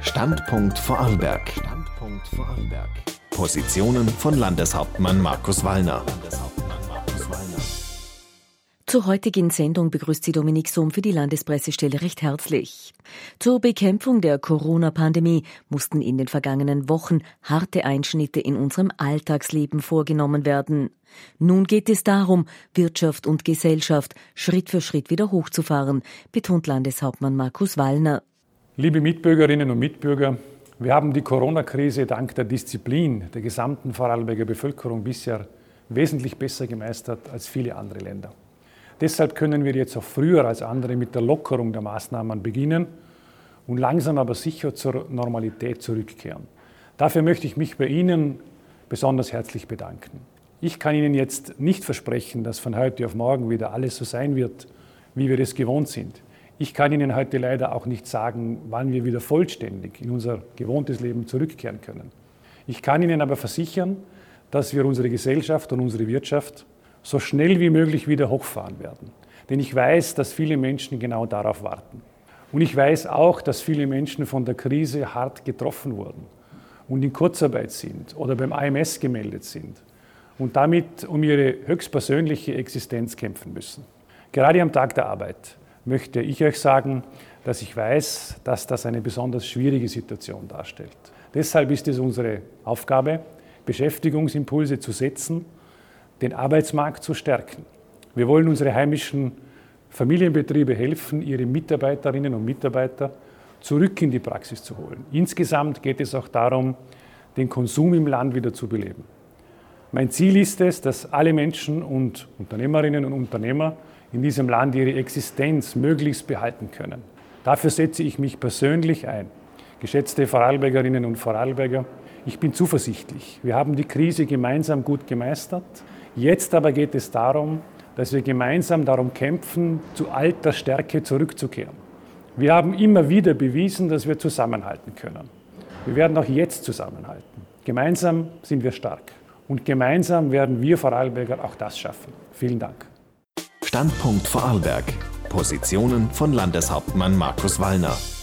Standpunkt Vorarlberg. Positionen von Landeshauptmann Markus Wallner. Zur heutigen Sendung begrüßt Sie Dominik Sohm für die Landespressestelle recht herzlich. Zur Bekämpfung der Corona-Pandemie mussten in den vergangenen Wochen harte Einschnitte in unserem Alltagsleben vorgenommen werden. Nun geht es darum, Wirtschaft und Gesellschaft Schritt für Schritt wieder hochzufahren, betont Landeshauptmann Markus Wallner. Liebe Mitbürgerinnen und Mitbürger, wir haben die Corona-Krise dank der Disziplin der gesamten Vorarlberger Bevölkerung bisher wesentlich besser gemeistert als viele andere Länder. Deshalb können wir jetzt auch früher als andere mit der Lockerung der Maßnahmen beginnen und langsam aber sicher zur Normalität zurückkehren. Dafür möchte ich mich bei Ihnen besonders herzlich bedanken. Ich kann Ihnen jetzt nicht versprechen, dass von heute auf morgen wieder alles so sein wird, wie wir es gewohnt sind. Ich kann Ihnen heute leider auch nicht sagen, wann wir wieder vollständig in unser gewohntes Leben zurückkehren können. Ich kann Ihnen aber versichern, dass wir unsere Gesellschaft und unsere Wirtschaft so schnell wie möglich wieder hochfahren werden. Denn ich weiß, dass viele Menschen genau darauf warten. Und ich weiß auch, dass viele Menschen von der Krise hart getroffen wurden und in Kurzarbeit sind oder beim AMS gemeldet sind und damit um ihre höchstpersönliche Existenz kämpfen müssen. Gerade am Tag der Arbeit möchte ich euch sagen, dass ich weiß, dass das eine besonders schwierige Situation darstellt. Deshalb ist es unsere Aufgabe, Beschäftigungsimpulse zu setzen, den Arbeitsmarkt zu stärken. Wir wollen unsere heimischen Familienbetriebe helfen, ihre Mitarbeiterinnen und Mitarbeiter zurück in die Praxis zu holen. Insgesamt geht es auch darum, den Konsum im Land wieder zu beleben. Mein Ziel ist es, dass alle Menschen und Unternehmerinnen und Unternehmer in diesem Land ihre Existenz möglichst behalten können. Dafür setze ich mich persönlich ein. Geschätzte Vorarlbergerinnen und Vorarlberger, ich bin zuversichtlich. Wir haben die Krise gemeinsam gut gemeistert. Jetzt aber geht es darum, dass wir gemeinsam darum kämpfen, zu alter Stärke zurückzukehren. Wir haben immer wieder bewiesen, dass wir zusammenhalten können. Wir werden auch jetzt zusammenhalten. Gemeinsam sind wir stark. Und gemeinsam werden wir Vorarlberger auch das schaffen. Vielen Dank. Standpunkt Vorarlberg. Positionen von Landeshauptmann Markus Wallner.